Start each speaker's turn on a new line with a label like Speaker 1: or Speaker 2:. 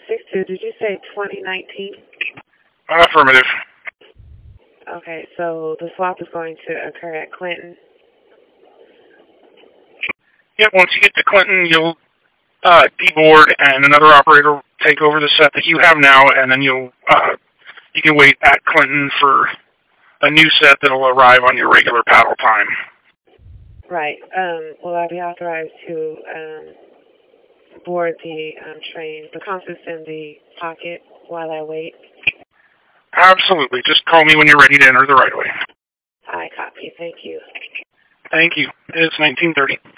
Speaker 1: 562, did you say 2019?
Speaker 2: Affirmative.
Speaker 1: Okay, so the swap is going to occur at Clinton.
Speaker 2: Yep, once you get to Clinton, you'll deboard and another operator will take over the set that you have now, and then you can wait at Clinton for a new set that will arrive on your regular paddle time.
Speaker 1: Right. Will I be authorized to board the train, the compass in the pocket while I wait?
Speaker 2: Absolutely. Just call me when you're ready to enter the right-of-way.
Speaker 1: I copy. Thank you.
Speaker 2: Thank you. It's 1930.